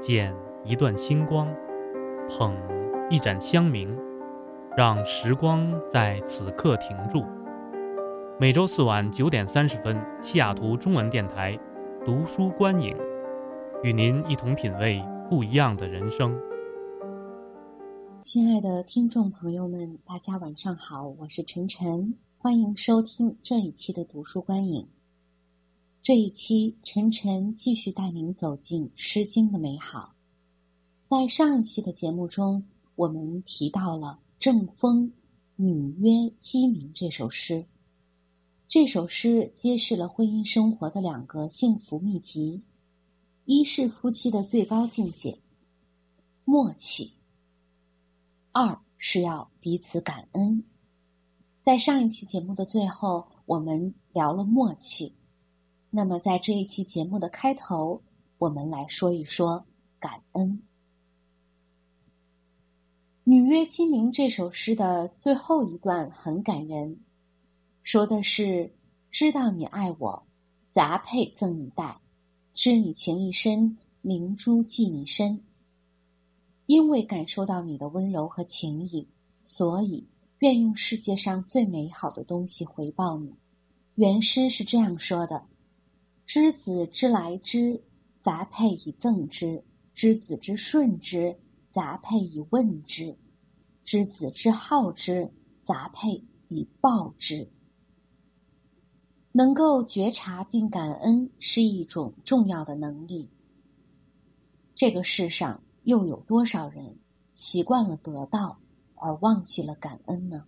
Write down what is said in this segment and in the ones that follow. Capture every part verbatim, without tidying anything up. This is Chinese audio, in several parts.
捡一段星光，捧一盏香茗，让时光在此刻停住。每周四晚九点三十分，西雅图中文电台读书观影，与您一同品味不一样的人生。 亲爱的听众朋友们，大家晚上好，我是晨晨，欢迎收听这一期的读书观影。这一期晨晨继续带您走进诗经的美好。在上一期的节目中，我们提到了郑风《女曰鸡鸣》这首诗。这首诗揭示了婚姻生活的两个幸福秘籍：一是夫妻的最高境界，默契；二是要彼此感恩。在上一期节目的最后，我们聊了默契。那么在这一期节目的开头，我们来说一说感恩。《女曰鸡鸣》这首诗的最后一段很感人，说的是：知道你爱我，杂配赠你带；知你情意深，明珠系你身。因为感受到你的温柔和情谊，所以愿用世界上最美好的东西回报你。原诗是这样说的：知子之来之，杂配以赠之；知子之顺之，杂配以问之；知子之好之，杂配以报之。能够觉察并感恩是一种重要的能力。这个世上又有多少人习惯了得到而忘记了感恩呢？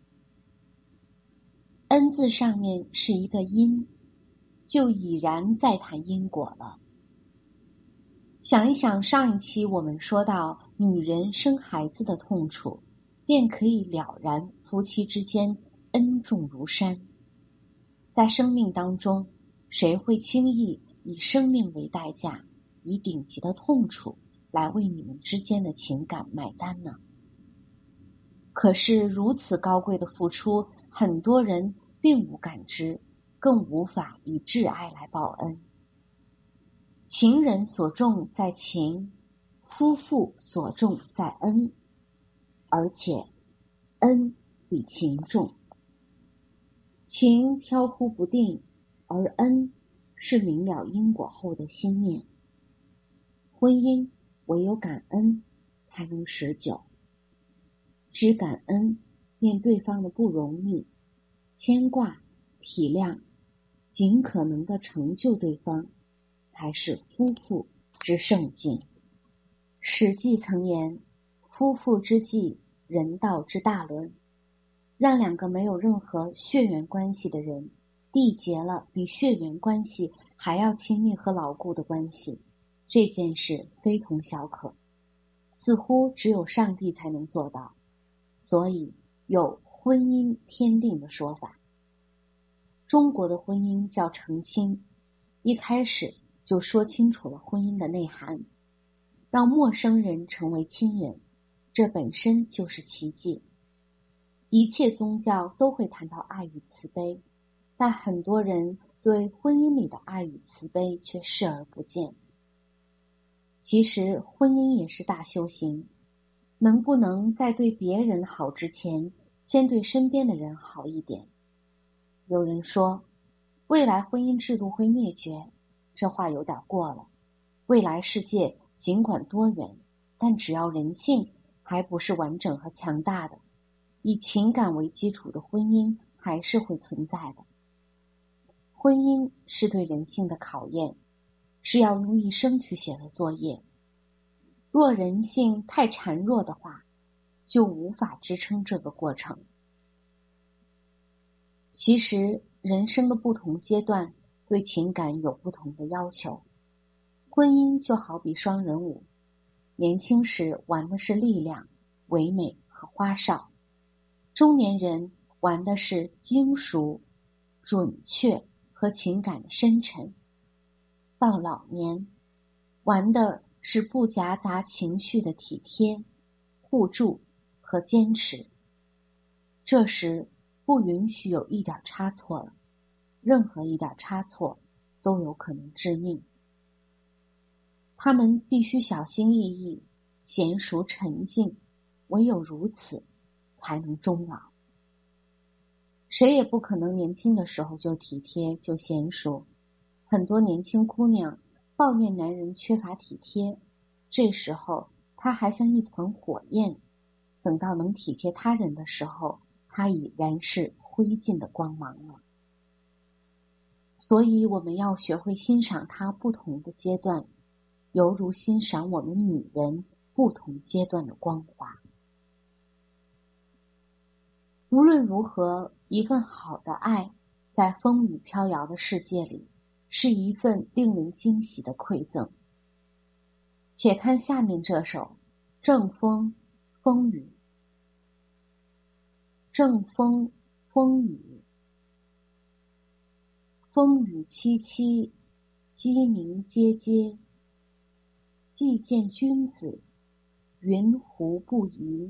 恩字上面是一个因，就已然在谈因果了。想一想上一期我们说到女人生孩子的痛楚，便可以了然夫妻之间恩重如山。在生命当中，谁会轻易以生命为代价，以顶级的痛楚来为你们之间的情感买单呢？可是如此高贵的付出，很多人并无感知，更无法以挚爱来报恩。情人所重在情，夫妇所重在恩，而且恩比情重。情飘忽不定，而恩是明了因果后的心念。婚姻唯有感恩才能持久。只感恩面对方的不容易，牵挂体谅，尽可能的成就对方，才是夫妇之圣境。史记曾言：夫妇之计，人道之大伦。让两个没有任何血缘关系的人缔结了比血缘关系还要亲密和牢固的关系，这件事非同小可，似乎只有上帝才能做到，所以有婚姻天定的说法。中国的婚姻叫成亲，一开始就说清楚了婚姻的内涵，让陌生人成为亲人，这本身就是奇迹。一切宗教都会谈到爱与慈悲，但很多人对婚姻里的爱与慈悲却视而不见。其实婚姻也是大修行，能不能在对别人好之前，先对身边的人好一点？有人说，未来婚姻制度会灭绝，这话有点过了。未来世界尽管多元，但只要人性还不是完整和强大的，以情感为基础的婚姻还是会存在的。婚姻是对人性的考验，是要用一生去写的作业。若人性太孱弱的话，就无法支撑这个过程。其实人生的不同阶段对情感有不同的要求。婚姻就好比双人舞，年轻时玩的是力量、唯美和花哨，中年人玩的是精熟、准确和情感的深沉，到老年玩的是不夹杂情绪的体贴、互助和坚持。这时不允许有一点差错了，任何一点差错都有可能致命。 他们必须小心翼翼，娴熟沉静，唯有如此才能终老。谁也不可能年轻的时候就体贴就娴熟，很多年轻姑娘抱怨男人缺乏体贴，这时候她还像一团火焰，等到能体贴他人的时候，她已然是灰烬的光芒了。所以我们要学会欣赏她不同的阶段，犹如欣赏我们女人不同阶段的光华。无论如何，一份好的爱，在风雨飘摇的世界里，是一份令人惊喜的馈赠。且看下面这首《正风风雨》。正风风雨，风雨凄凄，鸡鸣喈喈。既见君子，云胡不疑？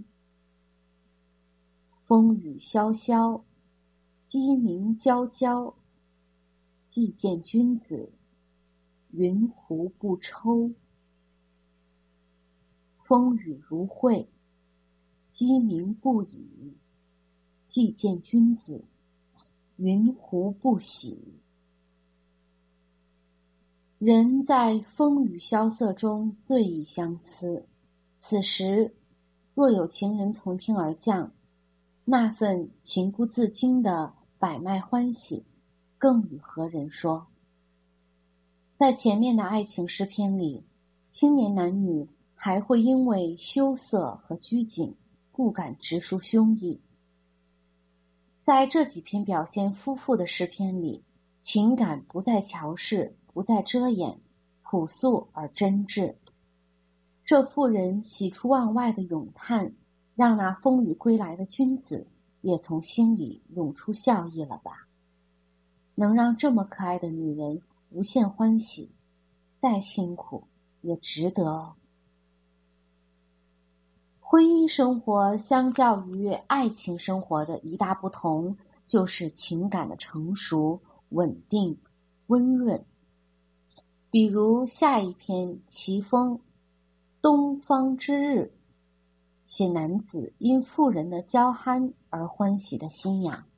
风雨萧萧，鸡鸣啾啾。既见君子，云胡不抽？风雨如晦，鸡鸣不已。既见君子，云胡不喜？人在风雨萧瑟中醉意相思，此时若有情人从天而降，那份情不自禁的百脉欢喜，更与何人说？在前面的爱情诗篇里，青年男女还会因为羞涩和拘谨，不敢直抒胸臆。在这几篇表现夫妇的诗篇里，情感不再乔饰，不再遮掩，朴素而真挚。这妇人喜出望外的咏叹，让那风雨归来的君子也从心里涌出笑意了吧？能让这么可爱的女人无限欢喜，再辛苦也值得哦。婚姻生活相较于爱情生活的一大不同，就是情感的成熟、稳定、温润。比如下一篇《齐风》，东方之日，写男子因妇人的娇憨而欢喜的心痒。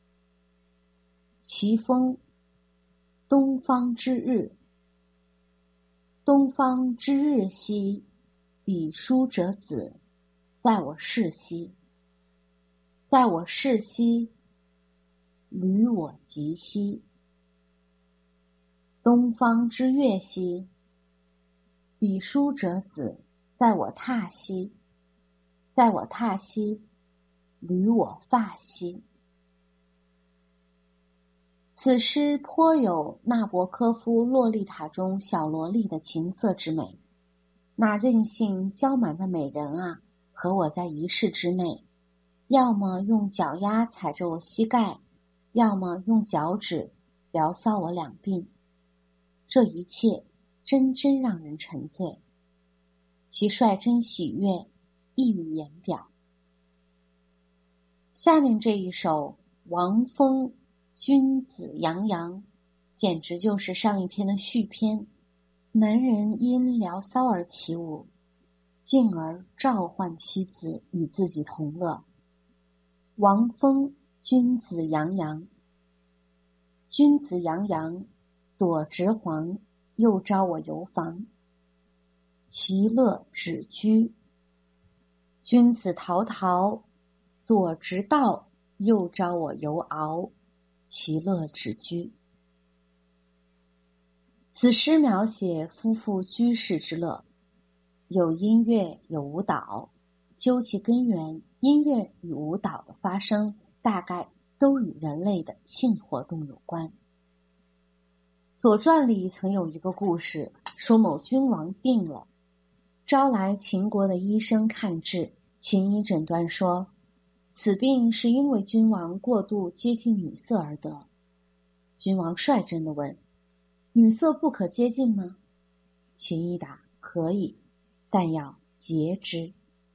齐风，东方之日。东方之日兮，彼书者子，在我室兮。在我室兮，履我及兮。东方之月兮，彼书者子，在我榻兮。在我榻兮，履我发兮。此诗颇有纳博科夫《洛丽塔》中小萝莉的情色之美。那任性娇蛮的美人啊，和我在一室之内，要么用脚丫踩着我膝盖，要么用脚趾撩骚我两鬓。这一切真真让人沉醉，其率真喜悦溢于言表。下面这一首王风君子洋洋，简直就是上一篇的续篇。男人因聊骚而起舞，进而召唤妻子与自己同乐。王风君子洋洋，君子洋洋，左执黄，右招我游房。其乐止居。君子陶陶，左执道，右招我游敖。其乐止居。此诗描写夫妇居士之乐，有音乐有舞蹈，究其根源，音乐与舞蹈的发生大概都与人类的性活动有关。左传里曾有一个故事，说某君王病了，招来秦国的医生看治，秦医诊断说，此病是因为君王过度接近女色而得。君王率真地问，女色不可接近吗？秦医答，可以，但要节之。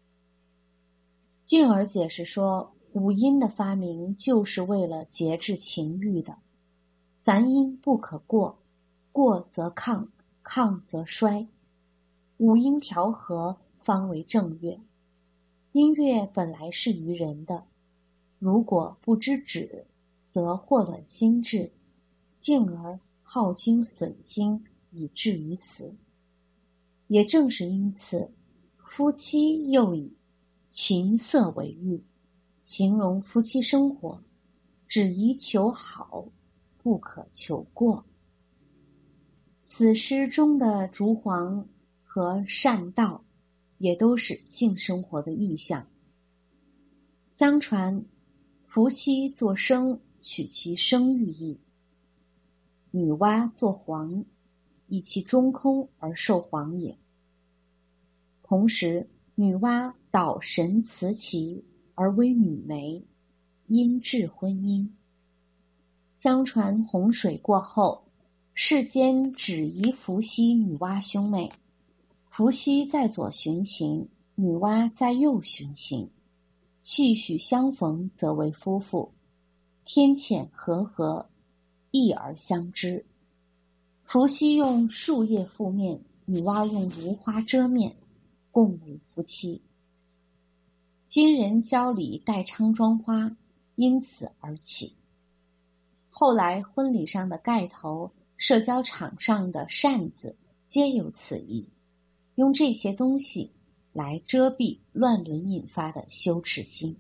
进而解释说，五音的发明就是为了节制情欲的。凡音不可过，过则亢，亢则衰， 五音调和方为正乐。音乐本来是于人的，如果不知止，则祸乱心智，进而耗精损精，以至于死。也正是因此，夫妻又以琴瑟为喻，形容夫妻生活，只宜求好，不可求过。此诗中的烛黄和善道，也都是性生活的意象。相传，伏羲作生，取其生寓意；女娲作黄，以其中空而受黄也。同时，女娲导神辞其而为女媒，因致婚姻。相传洪水过后，世间只宜伏羲、女娲兄妹，伏羲在左巡行，女娲在右巡行，气许相逢则为夫妇，天堑和合，易而相知。伏羲用树叶覆面，女娲用芦花遮面，共为夫妻。金人交礼戴昌妆花，因此而起。后来婚礼上的盖头、社交场上的扇子皆有此意，用这些东西来遮蔽乱伦引发的羞耻心。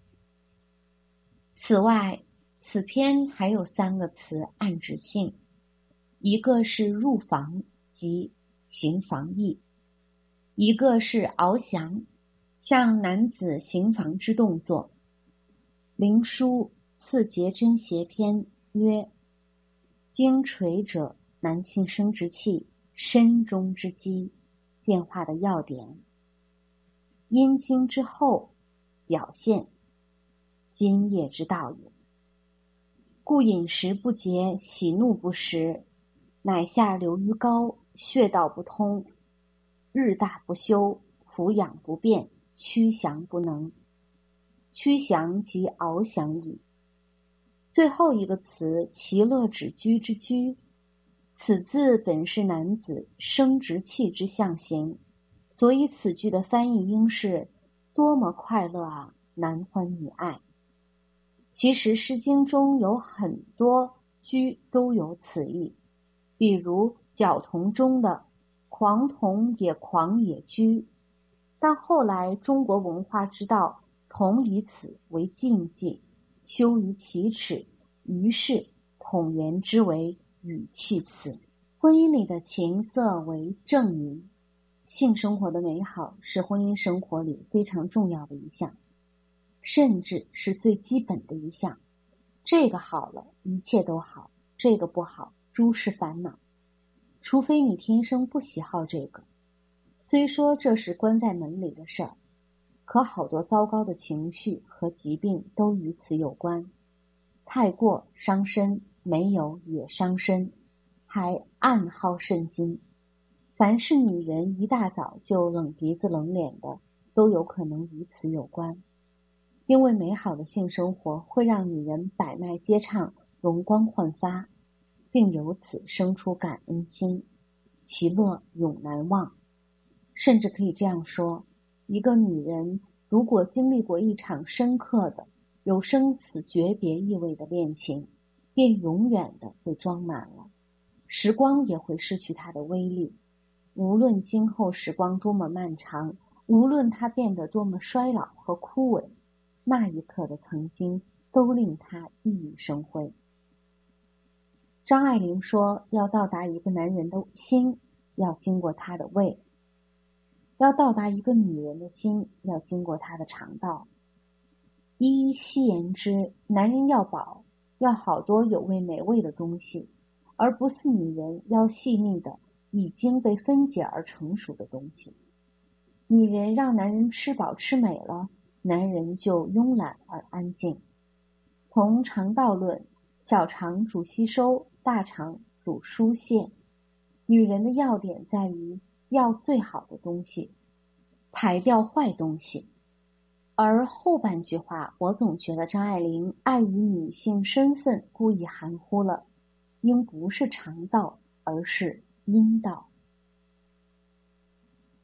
此外，此篇还有三个词暗指性，一个是入房，即行房役；一个是翱翔，像男子行房之动作。灵枢次节真邪篇曰：经垂者，男性生殖器，身中之基，变化的要点。阴经之后，表现，今夜之道也。故饮食不节，喜怒不时，乃下流于高，穴道不通，日大不休，俯仰不变，屈降不能。屈降即翱翔矣。最后一个词其乐止居之居，此字本是男子生殖器之象形，所以此句的翻译应是多么快乐啊，男欢女爱。其实诗经中有很多居都有此意，比如角童中的狂童也狂也居，但后来中国文化知道童以此为禁忌，羞于启齿，于是统言之为语气词。婚姻里的情色为正名，性生活的美好是婚姻生活里非常重要的一项，甚至是最基本的一项。这个好了，一切都好；这个不好，诸事烦恼。除非你天生不喜好这个，虽说这是关在门里的事儿，可好多糟糕的情绪和疾病都与此有关。太过伤身，没有也伤身，还暗耗肾精。凡是女人一大早就冷鼻子冷脸的，都有可能与此有关。因为美好的性生活会让女人百脉皆畅，容光焕发，并由此生出感恩心，其乐永难忘。甚至可以这样说，一个女人如果经历过一场深刻的有生死诀别意味的恋情，便永远的被装满了，时光也会失去它的威力。无论今后时光多么漫长，无论它变得多么衰老和枯萎，那一刻的曾经都令他熠熠生辉。张爱玲说，要到达一个男人的心，要经过他的胃；要到达一个女人的心，要经过他的肠道。依稀言之，男人要饱，要好多有味美味的东西，而不是女人要细腻的已经被分解而成熟的东西。女人让男人吃饱吃美了，男人就慵懒而安静。从肠道论，小肠主吸收，大肠主疏泄。女人的要点在于要最好的东西，排掉坏东西。而后半句话，我总觉得张爱玲碍于女性身份故意含糊了，应不是肠道，而是阴道。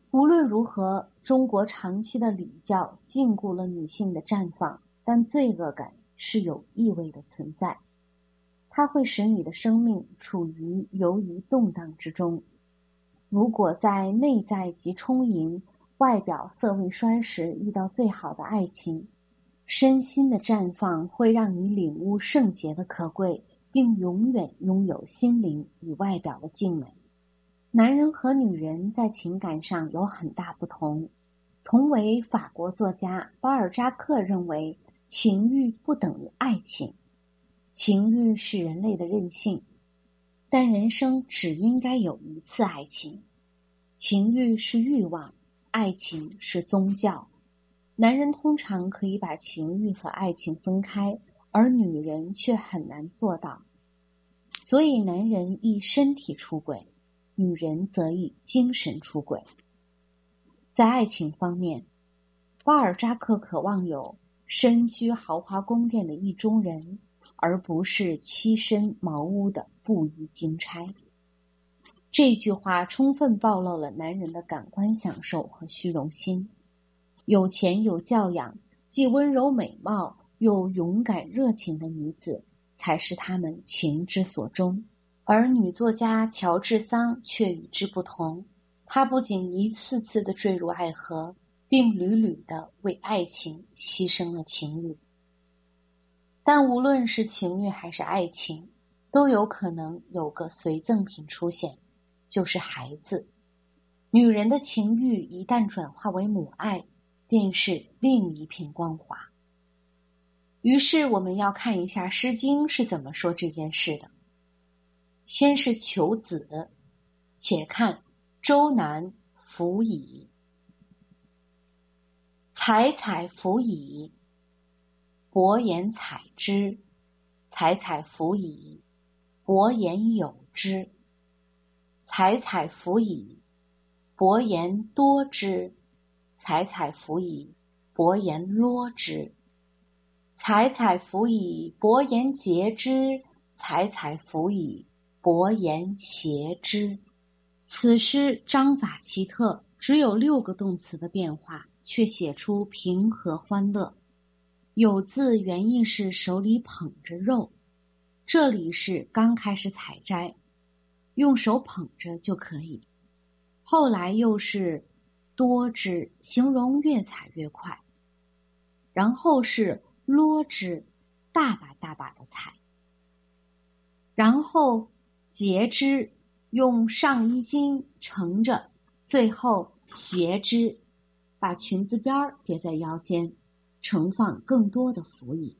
论如何，中国长期的礼教禁锢了女性的绽放，但罪恶感是有意味的存在，它会使你的生命处于游移动荡之中。如果在内在极充盈、外表色未衰时遇到最好的爱情，身心的绽放会让你领悟圣洁的可贵，并永远拥有心灵与外表的静美。男人和女人在情感上有很大不同。同为法国作家，巴尔扎克认为情欲不等于爱情，情欲是人类的任性，但人生只应该有一次爱情。情欲是欲望，爱情是宗教。男人通常可以把情欲和爱情分开，而女人却很难做到。所以男人以身体出轨，女人则以精神出轨。在爱情方面，巴尔扎克渴望有身居豪华宫殿的意中人，而不是栖身茅屋的布衣金钗。这句话充分暴露了男人的感官享受和虚荣心。有钱有教养，既温柔美貌又勇敢热情的女子，才是他们情之所钟。而女作家乔治桑却与之不同，她不仅一次次地坠入爱河，并屡屡地为爱情牺牲了情欲。但无论是情欲还是爱情，都有可能有个随赠品出现，就是孩子。女人的情欲一旦转化为母爱，便是另一片光华。于是我们要看一下《诗经》是怎么说这件事的。先是求子，且看周南弗矣。采采弗矣，伯言采之；采采弗矣，伯言有之；采采弗矣，伯言多之；采采弗矣，伯言啰之；采采弗矣，伯言节之；采采弗矣，伯言谐之。此诗章法奇特，只有六个动词的变化，却写出平和欢乐。有字原意是手里捧着肉，这里是刚开始采摘，用手捧着就可以。后来又是多之，形容越采越快。然后是啰之，大把大把的采。然后节之，用上衣襟撑着，最后谐之，把裙子边别在腰间，盛放更多的服仪。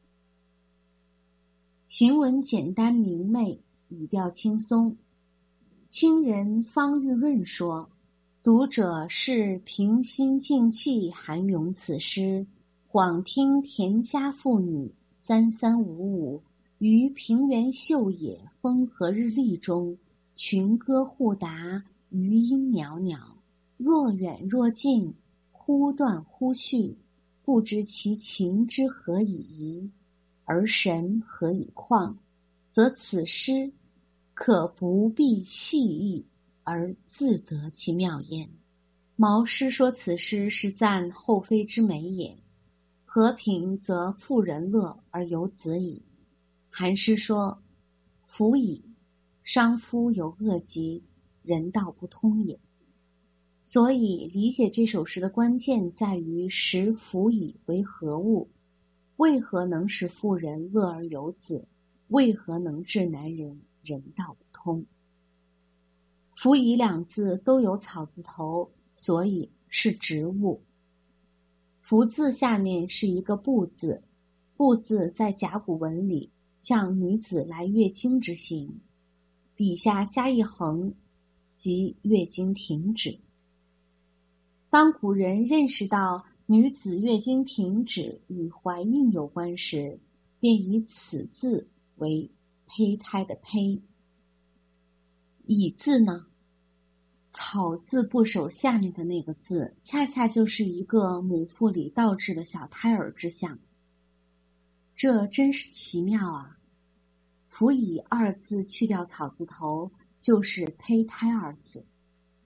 行文简单明媚，语调轻松。清人方玉润说，读者是平心静气涵咏此诗，恍听田家妇女三三五五于平原秀野风和日丽中，群歌互答，余音袅袅，若远若近，忽断忽续，不知其情之何以宜，而神何以旷，则此诗可不必细意而自得其妙焉。毛诗说此诗是赞后妃之美也，和平则妇人乐而有子矣。韩诗说，夫矣，商夫有恶疾，人道不通也。所以理解这首诗的关键在于识夫矣为何物，为何能使妇人乐而有子，为何能致男人人道不通。夫矣两字都有草字头，所以是植物。夫字下面是一个不字，不字在甲骨文里像女子来月经之形，底下加一横，即月经停止。当古人认识到女子月经停止与怀孕有关时，便以此字为胚胎的胚。乙字呢，草字部首下面的那个字，恰恰就是一个母腹里倒置的小胎儿之象。这真是奇妙啊！辅以二字去掉草字头，就是胚胎二字。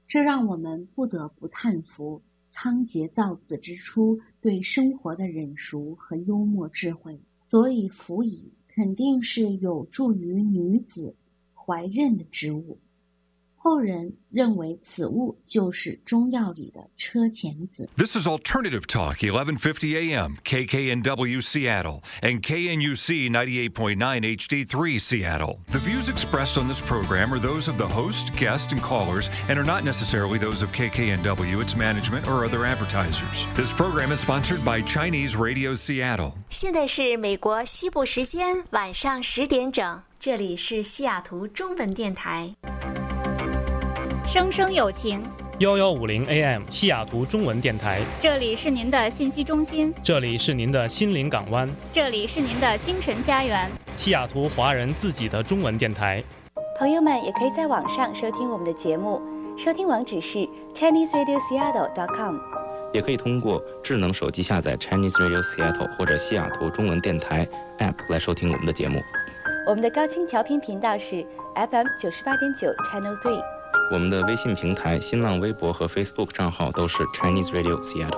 这让我们不得不叹服仓颉造字之初对生活的忍熟和幽默智慧。所以辅以肯定是有助于女子怀孕的植物。后人认为此物就是中药里的车前子。 This is Alternative Talk, eleven fifty A M, K K N W Seattle, and K N U C ninety-eight point nine H D three Seattle. The views expressed on this program are those of the host, guest, and callers, and are not necessarily those of K K N W, its management, or other advertisers. This program is sponsored by Chinese Radio Seattle. 现在是美国西部时间晚上十点整，这里是西雅图中文电台。 生生有情， 幺幺五零 A M 西雅图中文电台， 这里是您的信息中心， 这里是您的心灵港湾， 这里是您的精神家园， 西雅图华人自己的中文电台。 朋友们也可以在网上收听我们的节目，收听网址是 Chinese Radio Seattle dot com， 也可以通过智能手机下载 Chinese Radio Seattle 或者西雅图中文电台 App 来收听我们的节目。 我们的高清调频频道是 F M 九十八点九 Channel three。 我们的微信平台、新浪微博和 Facebook 账号都是 Chinese Radio Seattle。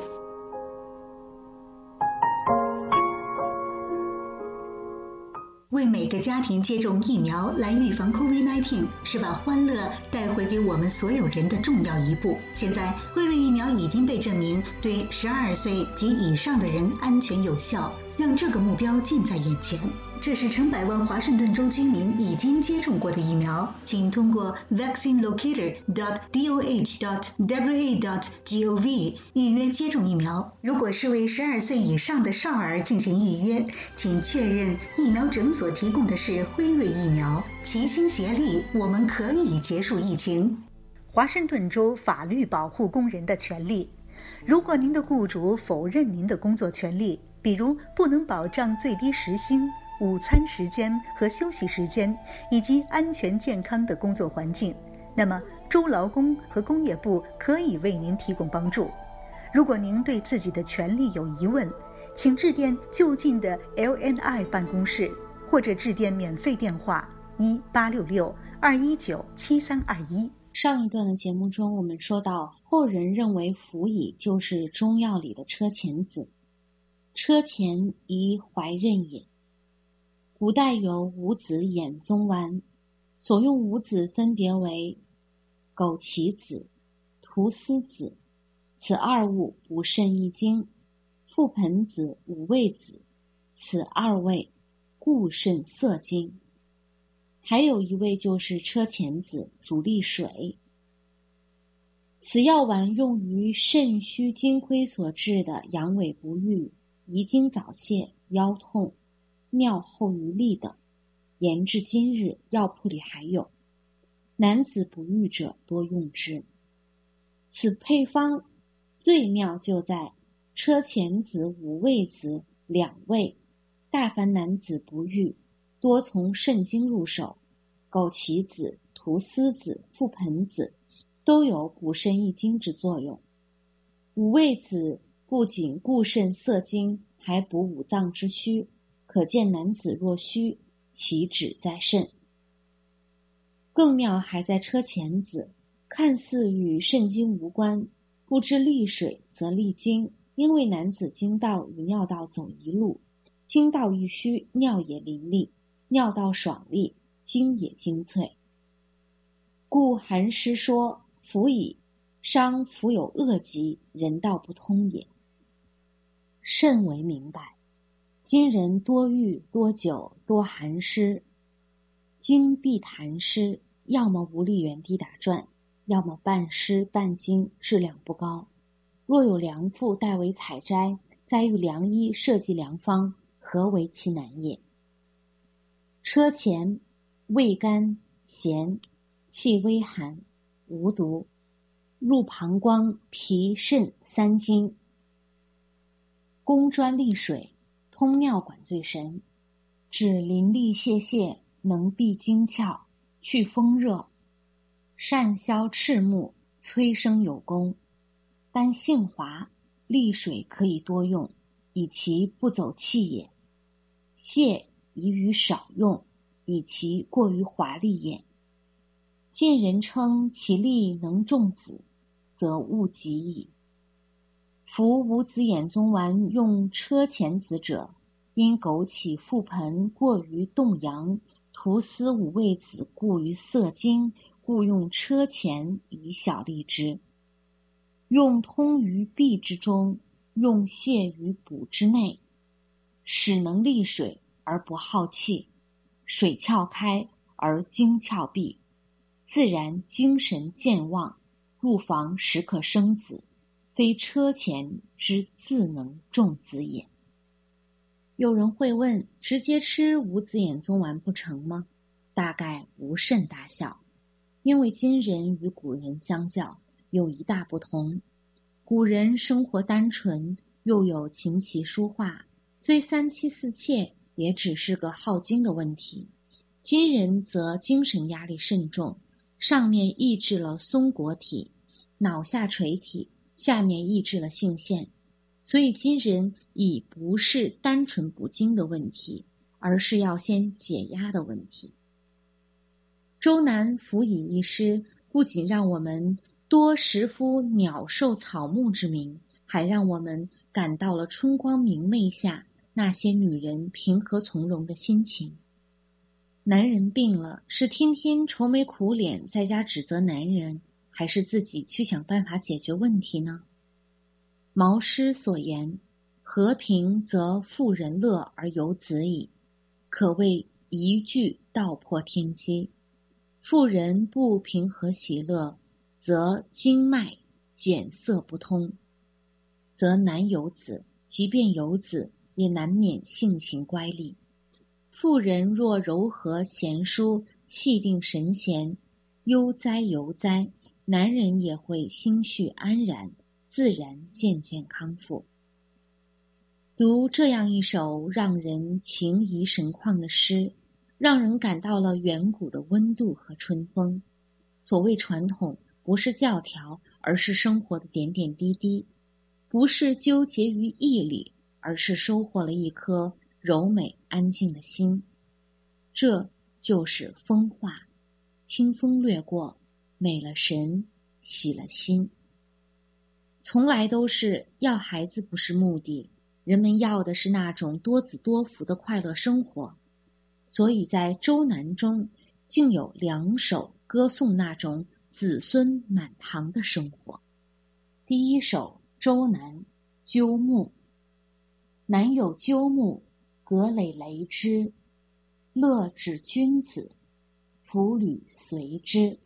为每个家庭接种疫苗来预防 COVID 十九， 是把欢乐带回给我们所有人的重要一步。现在，辉瑞疫苗已经被证明对十二岁及以上的人安全有效，让这个目标近在眼前。这是成百万华盛顿州居民已经接种过的疫苗，请通过 vaccine locator dot d o h dot w a dot gov 预约接种疫苗。如果是为十二岁以上的少儿进行预约，请确认疫苗诊所提供的是辉瑞疫苗。齐心协力，我们可以结束疫情。华盛顿州法律保护工人的权利。如果您的雇主否认您的工作权利，比如不能保障最低时薪、午餐时间和休息时间，以及安全健康的工作环境，那么州劳工和工业部可以为您提供帮助。如果您对自己的权利有疑问，请致电就近的 L N I 办公室，或者致电免费电话一八六六二一九七三二一。 上一段的节目中，我们说到后人认为辅以就是中药里的车前子。车前宜怀妊也。古代有五子衍宗丸，所用五子分别为枸杞子、菟丝子，此二物补肾益精；覆盆子、五味子，此二味固肾涩精。还有一味就是车前子，主利水。此药丸用于肾虚精亏所致的阳痿不育、遗精早泄、腰痛、尿后余沥等，延至今日药铺里还有。男子不育者多用之。此配方最妙就在车前子、五味子两味，大凡男子不育，多从肾经入手，枸杞子、菟丝子、覆盆子都有补肾益精之作用。五味子不仅固肾涩精，还补五脏之虚，可见男子若虚，其旨在肾。更妙还在车前子，看似与肾经无关，不知利水则利精，因为男子经道与尿道走一路，经道一虚，尿也淋漓，尿道爽利，精也精粹。故韩诗说：辅以伤辅有恶疾，人道不通也。甚为明白。今人多欲多酒多寒湿，经必痰湿，要么无力原地打转，要么半湿半精，质量不高。若有良妇代为采摘，再遇良医设计良方，何为其难也？车前味甘咸，气微寒，无毒，入膀胱、脾、肾三经，攻专利水，通尿管最神，治淋漓泄泻，能闭经窍，去风热，善消赤目，催生有功。但性滑，利水可以多用，以其不走气也；泻宜于少用，以其过于华丽也。 晋人称其力能种子，则勿及矣。夫五子衍宗丸用车前子者，因枸杞覆盆过于动阳，徒思五味子故于涩精，故用车前以小利之。用通于壁之中，用泻于补之内，使能利水而不耗气，水窍开而精窍闭，自然精神健旺，入房时可生子，非车前之自能种子也。有人会问，直接吃五子衍宗丸不成吗？大概无甚大效，因为今人与古人相较有一大不同。古人生活单纯，又有琴棋书画，虽三妻四妾，也只是个耗精的问题。今人则精神压力甚重，上面抑制了松果体，脑下垂体，下面抑制了性腺，所以今人已不是单纯补精的问题，而是要先解压的问题。周南辅以一诗，不仅让我们多识夫鸟兽草木之名，还让我们感到了春光明媚下那些女人平和从容的心情。男人病了，是天天愁眉苦脸在家指责男人，还是自己去想办法解决问题呢？毛诗所言，和平则妇人乐而有子矣，可谓一句道破天机。妇人不平和喜乐，则经脉减涩不通，则难有子，即便有子，也难免性情乖戾。妇人若柔和贤淑，气定神闲，悠哉游哉，男人也会心绪安然，自然渐渐康复。读这样一首让人情怡神旷的诗，让人感到了远古的温度和春风。所谓传统，不是教条，而是生活的点点滴滴；不是纠结于义理，而是收获了一颗柔美安静的心。这就是风化，清风掠过，美了神，喜了心。从来都是要孩子不是目的，人们要的是那种多子多福的快乐生活。所以在周南中竟有两首歌颂那种子孙满堂的生活。第一首周南鸠木。南有鸠木，葛藟雷之，乐止君子，弗履随之。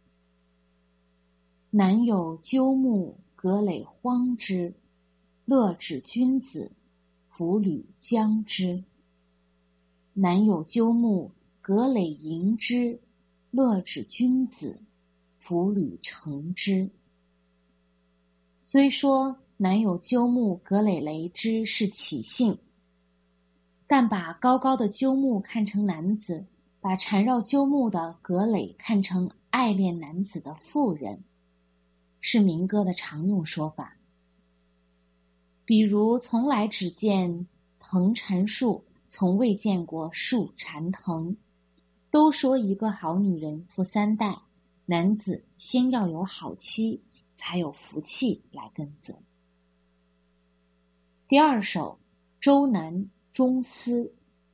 南有鸠木，葛藟荒之，乐止君子，弗履将之。南有鸠木，葛藟迎之，乐止君子，弗履成之。虽说南有鸠木，葛藟雷之是起兴，但把高高的鸠木看成男子，把缠绕鸠木的葛藟看成爱恋男子的妇人，是民歌的常用说法。比如从来只见藤缠树，从未见过树缠藤。都说一个好女人富三代，男子先要有好妻，才有福气来跟随。第二首周南中思。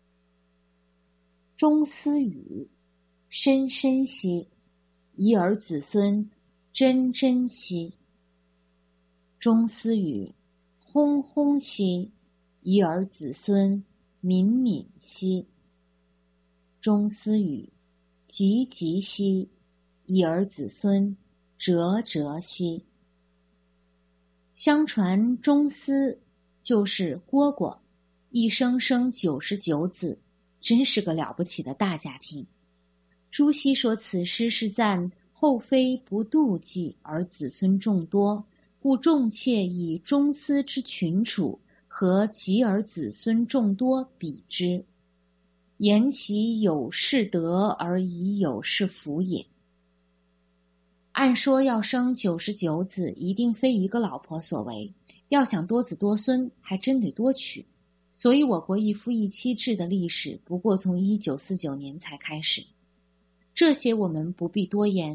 中思语，深深兮，遗儿子孙真真兮。中思语，轰轰兮，遗儿子孙敏敏兮。中思语，急急兮，遗儿子孙哲哲兮。相传中思就是蝈蝈，一生生九十九子，真是个了不起的大家庭。朱熹说此诗是赞后妃不妒忌而子孙众多，故众妾以中思之群处和及儿子孙众多比之，言其有是德而已有是福也。按说要生九十九子，一定非一个老婆所为，要想多子多孙，还真得多娶。所以我国一夫一妻制的历史不过从一九四九年才开始。这些我们不必多言，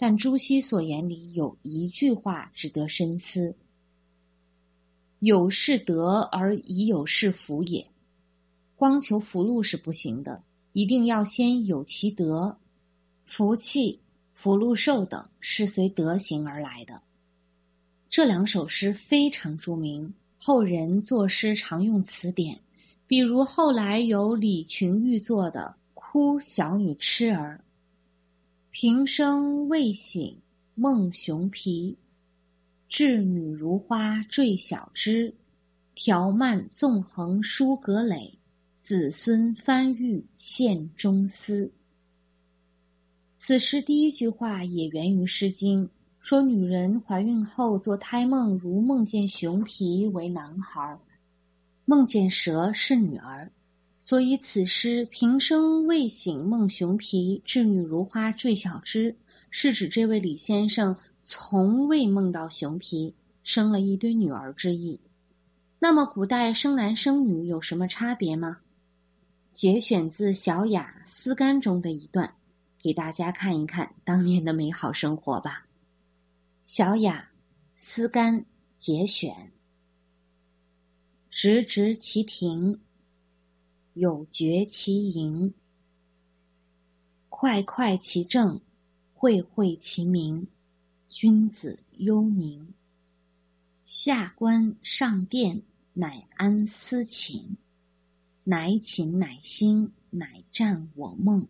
但朱熹所言里有一句话值得深思：有是德而已有是福也。光求福禄是不行的，一定要先有其德。福气、福禄寿等是随德行而来的。这两首诗非常著名，后人作诗常用词典，比如后来有李群玉作的《哭小女痴儿》：平生未醒梦熊皮，稚女如花坠小枝，条漫纵横书阁垒，子孙翻玉献中司。此诗第一句话也源于《诗经》，说女人怀孕后做胎梦，如梦见熊皮为男孩，梦见蛇是女儿，所以此诗平生未醒梦熊皮，稚女如花坠小枝，是指这位李先生从未梦到熊皮，生了一堆女儿之意。那么古代生男生女有什么差别吗？节选自小雅思干中的一段，给大家看一看当年的美好生活吧。小雅思干节选：直直其庭，有绝其盈，快快其政，惠惠其民，君子忧民。下官上殿，乃安思寝，乃寝乃欣，乃占我梦。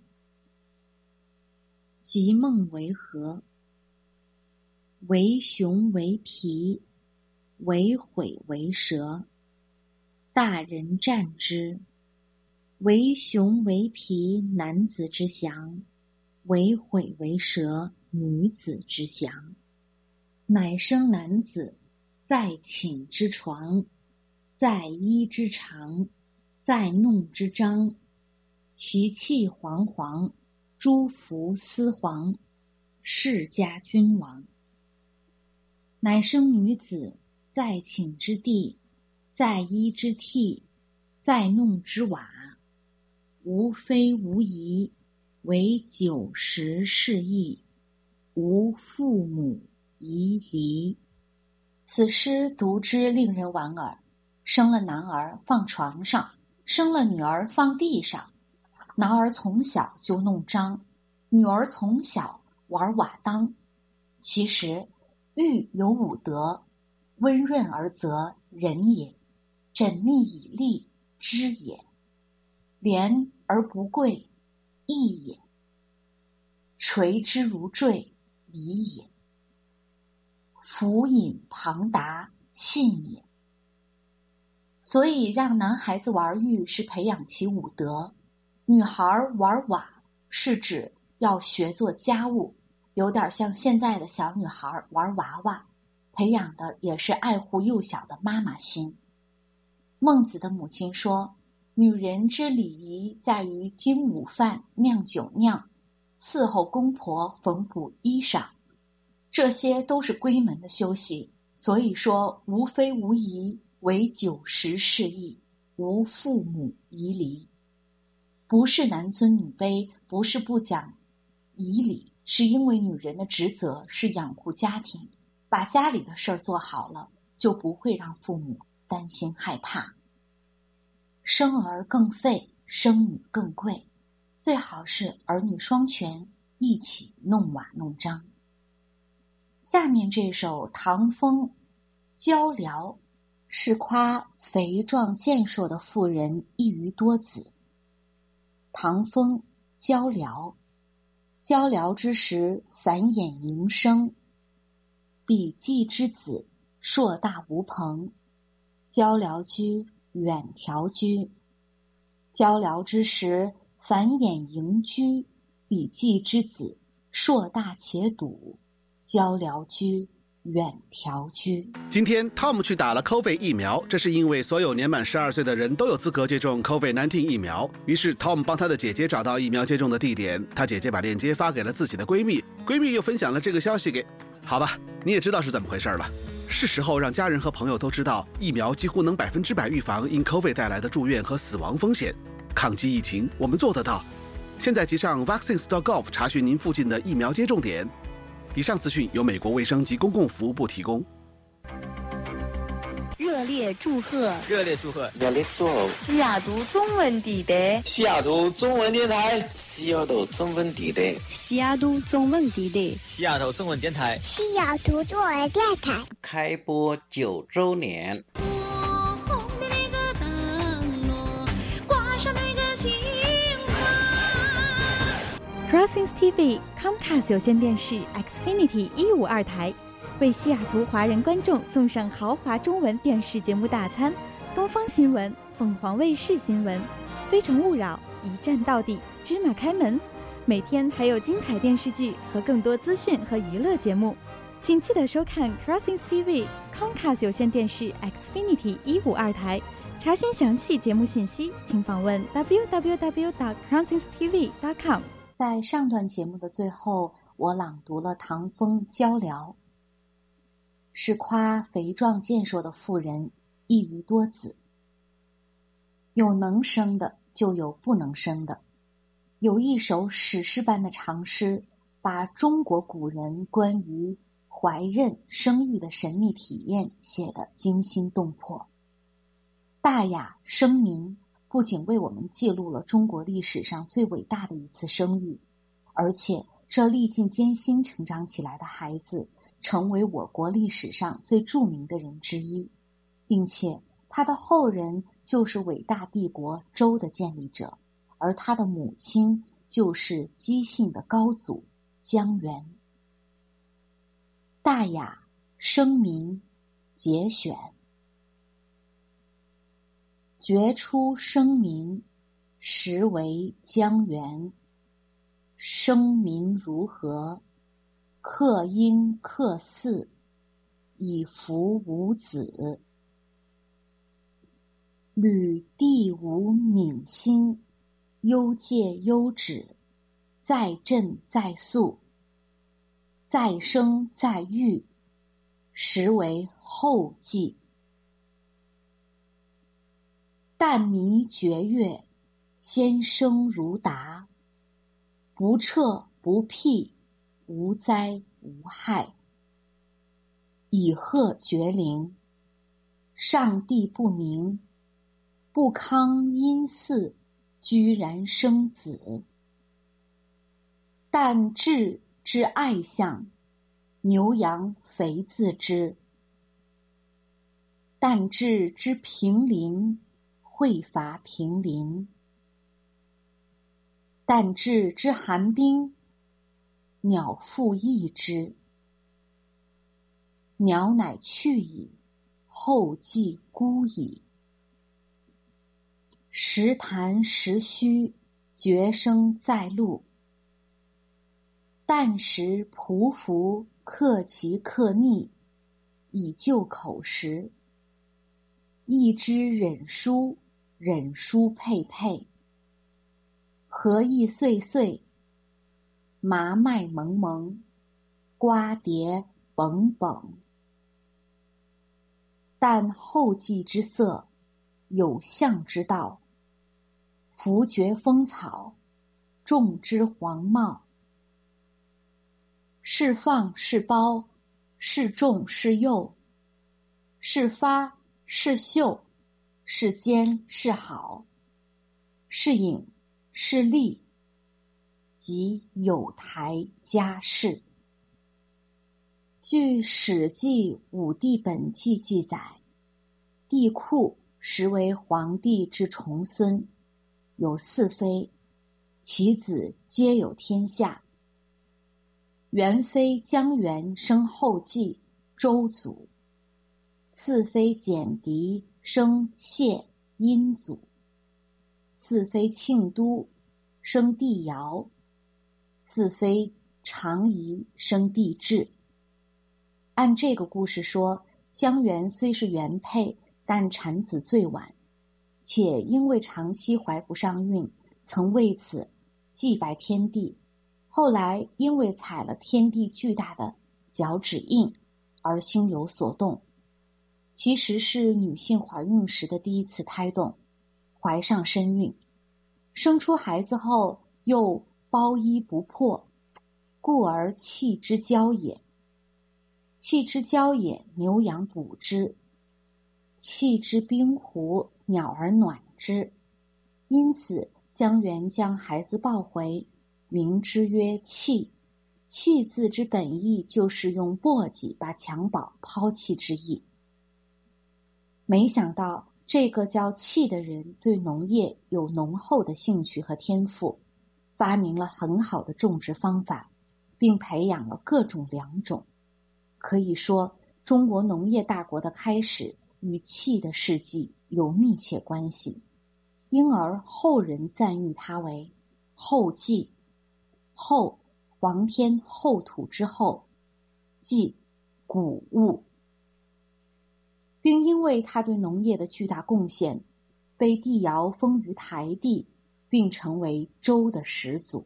即梦为何？为熊为皮，为悔为蛇。大人战之。为熊为皮，男子之祥；为悔为蛇，女子之祥。乃生男子，在寝之床，在衣之长，在弄之章，其气煌煌，诸服丝黄，世家君王。乃生女子，在寝之地，在衣之屉，在弄之瓦，无非无疑，为九十是义，无父母宜离。此诗读之令人莞尔，生了男儿放床上，生了女儿放地上。男儿从小就弄章，女儿从小玩瓦当。其实玉有五德：温润而泽，仁也；缜密以利，知也；廉而不贵，义也；垂之如坠，礼也；俯隐庞达，信也。所以让男孩子玩玉是培养其五德，女孩玩瓦是指要学做家务，有点像现在的小女孩玩娃娃，培养的也是爱护幼小的妈妈心。孟子的母亲说，女人之礼仪在于精午饭，酿酒酿，伺候公婆，缝补衣裳，这些都是闺门的休息。所以说无非无疑，为九十是义，无父母宜离。不是男尊女卑，不是不讲仪礼，是因为女人的职责是养护家庭，把家里的事儿做好了，就不会让父母担心害怕。生儿更费，生女更贵，最好是儿女双全，一起弄瓦弄章。下面这首唐风鹪鹩是夸肥壮健硕的妇人一鱼多子。唐风鹪鹩，鹪鹩之时，繁衍盈生。比季之子，硕大无朋。鹪鹩居，远调居。鹪鹩之时，繁衍盈居。比季之子，硕大且笃。鹪鹩居，远调居。 今天 Tom 去打了 COVID 疫苗，这是因为所有年满十二岁的人都有资格接种 COVID 十九 疫苗。于是 Tom 帮他的姐姐找到疫苗接种的地点，他姐姐把链接发给了自己的闺蜜，闺蜜又分享了这个消息给……好吧，你也知道是怎么回事了。是时候让家人和朋友都知道，疫苗几乎能百分之百预防因 COVID 带来的住院和死亡风险。抗击疫情，我们做得到。现在即上 vaccines dot gov 查询您附近的疫苗接种点。 以上资讯由美国卫生及公共服务部提供。 热烈祝贺！ 热烈祝贺！ 热烈祝贺！ 西雅图中文电台， 西雅图中文电台，西雅图中文电台， 西雅图中文电台， 西雅图中文电台， 西雅图中文电台开播九周年。 Crossings T V Comcast 有线电视 Xfinity 一五二台为西雅图华人观众送上豪华中文电视节目大餐，东方新闻、凤凰卫视新闻、非诚勿扰、一站到底、芝麻开门，每天还有精彩电视剧和更多资讯和娱乐节目，请记得收看 Crossings T V Comcast 有线电视 Xfinity 一五二台。查询详细节目信息，请访问 w w w dot crossings t v dot com。 在上段节目的最后，我朗读了唐风交聊，是夸肥壮健硕的妇人一鱼多子，有能生的，就有不能生的。有一首史诗般的长诗，把中国古人关于怀孕生育的神秘体验写得惊心动魄。大雅生民不仅为我们记录了中国历史上最伟大的一次生育，而且这历尽艰辛成长起来的孩子成为我国历史上最著名的人之一，并且他的后人就是伟大帝国周的建立者，而他的母亲就是姬姓的高祖姜源。大雅生民节选，决出生民，实为姜源。生民如何？克婴克嗣，以服五子。履地无敏心，忧戒忧止，在振在肃，在生在育，实为后继。但弥绝月，先生如达，不彻不辟，无灾无害。以鹤绝灵，上帝不宁，不康阴嗣，居然生子。但志之爱象，牛羊肥自知。但志之平林，会伐平林。但志之寒冰，鸟复翼之。鸟乃去矣，后继孤矣。时谈时虚，绝声在路。但时匍匐，克其克逆，以救口实。一之忍书，忍书佩佩。荷叶碎碎，麻麦蒙蒙，瓜瓞绷绷。但后继之色，有象之道。弗绝风草，种之黄茂。是放是苞，是种是幼，是发是秀，是坚是好，是隐是利，即有台家事。据《史记·武帝本纪》记载，帝喾实为皇帝之重孙，有四妃，其子皆有天下。元妃姜源生后继，周祖；次妃简狄生谢，殷祖；四妃庆都生帝尧；四妃长仪生帝挚。按这个故事说，姜源虽是原配，但产子最晚，且因为长期怀不上孕，曾为此祭拜天地。后来因为踩了天地巨大的脚趾印而心有所动，其实是女性怀孕时的第一次胎动，怀上身孕，生出孩子后又包衣不破， 故而气之交也。气之交也，牛羊补之；气之冰湖，鸟儿暖之。因此江源将孩子抱回，名之曰弃。弃字之本意就是用簸箕把襁褓抛弃之意。没想到这个叫弃的人对农业有浓厚的兴趣和天赋，发明了很好的种植方法，并培养了各种良种。可以说，中国农业大国的开始与弃的事迹有密切关系，因而后人赞誉他为后稷。后，皇天后土之后，稷，谷物，并因为他对农业的巨大贡献，被帝尧封于台地，并成为周的始祖。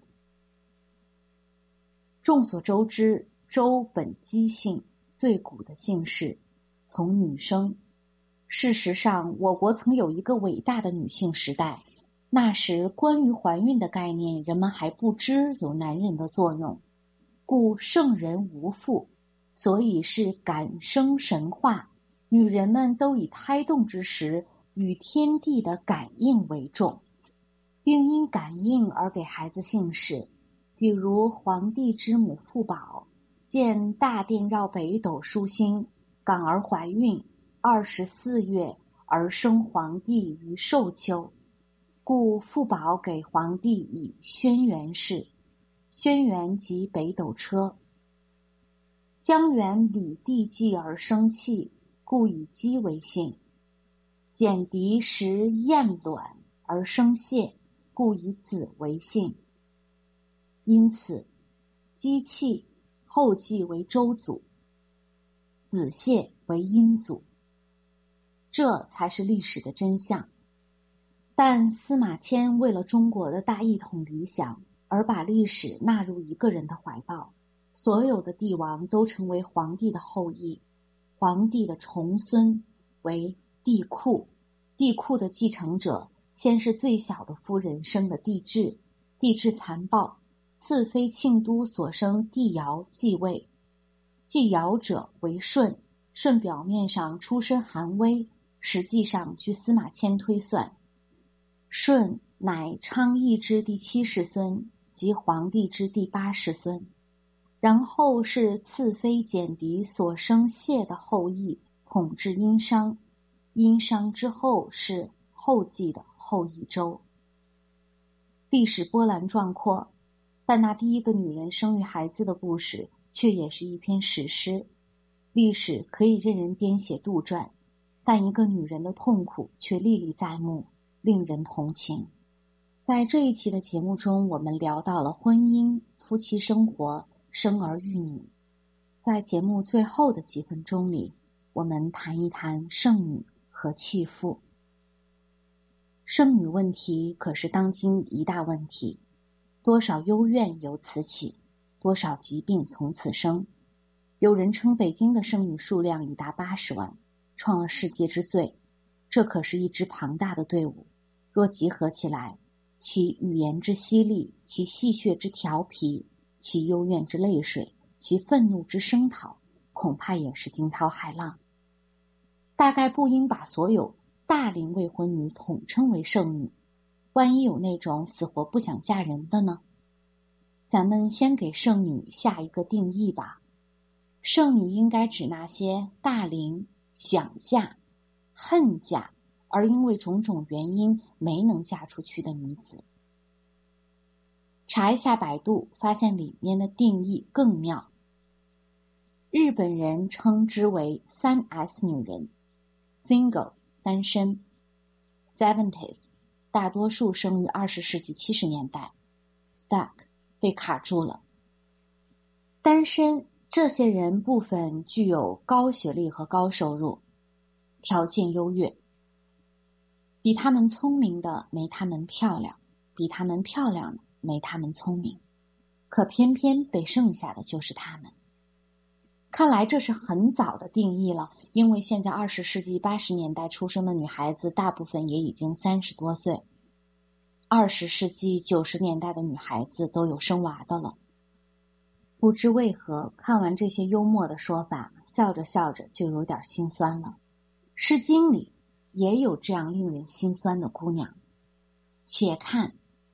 众所周知，周本姬姓，最古的姓氏，从女生。事实上，我国曾有一个伟大的女性时代，那时关于怀孕的概念，人们还不知有男人的作用，故圣人无父，所以是感生神话。女人们都以胎动之时与天地的感应为重，并因感应而给孩子姓氏。比如黄帝之母妇宝，见大殿绕北斗疏星，感而怀孕，二十四月而生黄帝于寿秋，故妇宝给黄帝以轩辕氏，轩辕即北斗车。江源履地纪而生气，故以姬为姓。简狄食燕卵而生谢，故以子为姓。因此姬弃后继为周祖，子谢为殷祖，这才是历史的真相。但司马迁为了中国的大一统理想，而把历史纳入一个人的怀抱，所有的帝王都成为皇帝的后裔，皇帝的重孙为帝喾，帝喾的继承者先是最小的夫人生的帝挚，帝挚残暴，赐妃庆都所生帝尧继位，继尧者为舜，舜表面上出身寒微，实际上据司马迁推算，舜乃昌邑之第七世孙，即黄帝之第八世孙。然后是赐妃简狄所生谢的后裔统治殷商，殷商之后是后继的后羿周。历史波澜壮阔，但那第一个女人生育孩子的故事却也是一篇史诗。历史可以任人编写杜撰，但一个女人的痛苦却历历在目，令人同情。在这一期的节目中，我们聊到了婚姻、夫妻生活、生儿育女。在节目最后的几分钟里，我们谈一谈剩女和弃妇。剩女问题可是当今一大问题，多少幽怨由此起，多少疾病从此生。有人称北京的剩女数量已达八十万，创了世界之最。这可是一支庞大的队伍，若集合起来，其语言之犀利，其戏谑之调皮，其幽怨之泪水，其愤怒之声讨，恐怕也是惊涛骇浪。大概不应把所有大龄未婚女统称为剩女，万一有那种死活不想嫁人的呢？咱们先给剩女下一个定义吧。剩女应该指那些大龄想嫁、恨嫁，而因为种种原因没能嫁出去的女子。查一下百度，发现里面的定义更妙。日本人称之为三 S 女人， single 单身， seventies 大多数生于二十世纪七十年代， stuck 被卡住了。单身这些人部分具有高学历和高收入，条件优越，比他们聪明的没他们漂亮，比他们漂亮的没他们聪明，可偏偏被剩下的就是他们。看来这是很早的定义了，因为现在二十世纪八十年代出生的女孩子大部分也已经三十多岁，二十世纪九十年代的女孩子都有生娃的了。 不知为何，看完这些幽默的说法，笑着笑着就有点心酸了。诗经里也有这样令人心酸的姑娘。且看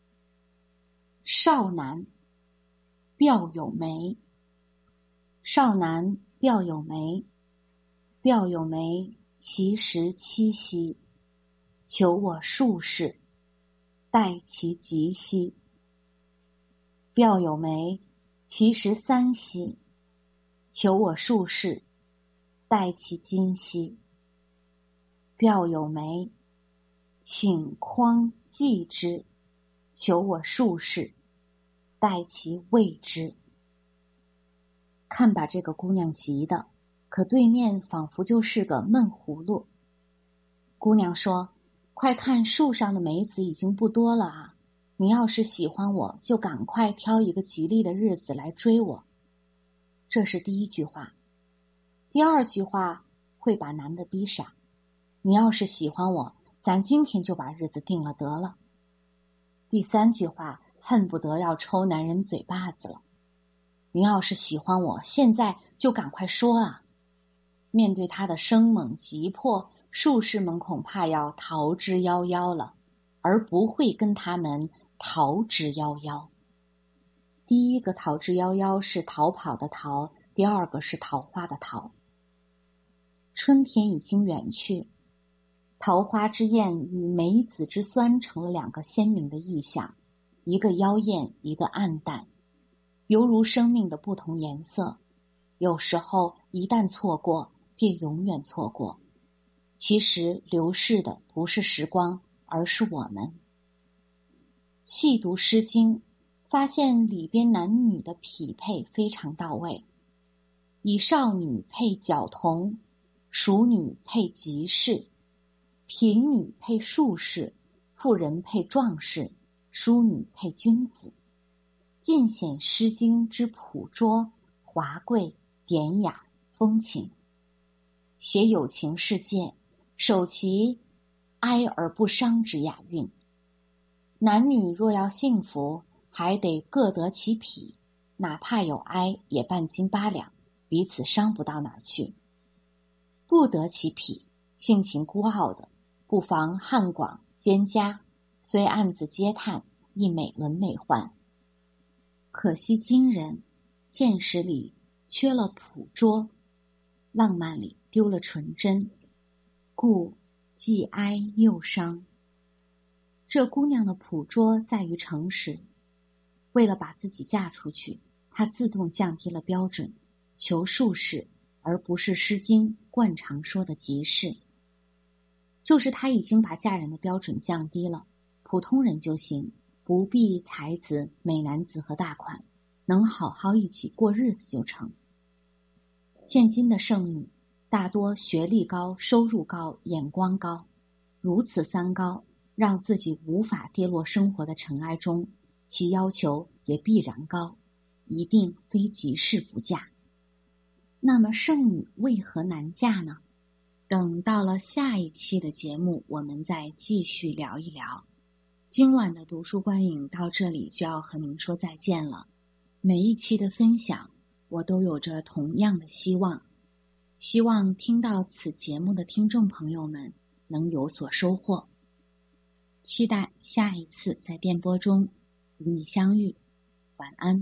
少男骠有眉，少男骠有眉，骠有眉，其实七兮，求我术士，待其吉兮。骠有眉，其实三兮，求我术士，待其今兮。骠有眉，请匡济之，求我术士，待其未之。看把这个姑娘急的，可对面仿佛就是个闷葫芦。姑娘说，快看树上的梅子已经不多了啊，你要是喜欢我，就赶快挑一个吉利的日子来追我。这是第一句话。第二句话会把男的逼傻，你要是喜欢我，咱今天就把日子定了得了。第三句话恨不得要抽男人嘴巴子了，你要是喜欢我，现在就赶快说啊。面对他的生猛急迫，术士们恐怕要逃之夭夭了，而不会跟他们逃之夭夭。第一个逃之夭夭是逃跑的逃，第二个是桃花的桃。春天已经远去，桃花之艳与梅子之酸成了两个鲜明的意象，一个妖艳，一个暗淡，犹如生命的不同颜色。有时候一旦错过，便永远错过。其实流逝的不是时光，而是我们。细读诗经，发现里边男女的匹配非常到位，以少女配矫童，淑女配吉士，贫女配术士，妇人配壮士，淑女配君子，尽显诗经之朴拙、华贵、典雅、风情。写有情世界，守其哀而不伤之雅韵。男女若要幸福，还得各得其匹，哪怕有哀也半斤八两，彼此伤不到哪儿去。不得其匹，性情孤傲的，不妨汉广、蒹葭，虽暗自嗟叹，亦美轮美奂。可惜今人现实里缺了朴拙，浪漫里丢了纯真，故既哀又伤。这姑娘的朴拙在于诚实，为了把自己嫁出去，她自动降低了标准，求术士，而不是诗经惯常说的吉士。就是她已经把嫁人的标准降低了，普通人就行，不必才子、美男子和大款，能好好一起过日子就成。现今的剩女大多学历高、收入高、眼光高，如此三高，让自己无法跌落生活的尘埃中，其要求也必然高，一定非吉士不嫁。那么剩女为何难嫁呢？等到了下一期的节目，我们再继续聊一聊。今晚的读书观影到这里就要和您说再见了。每一期的分享，我都有着同样的希望，希望听到此节目的听众朋友们能有所收获。期待下一次在电波中与你相遇，晚安。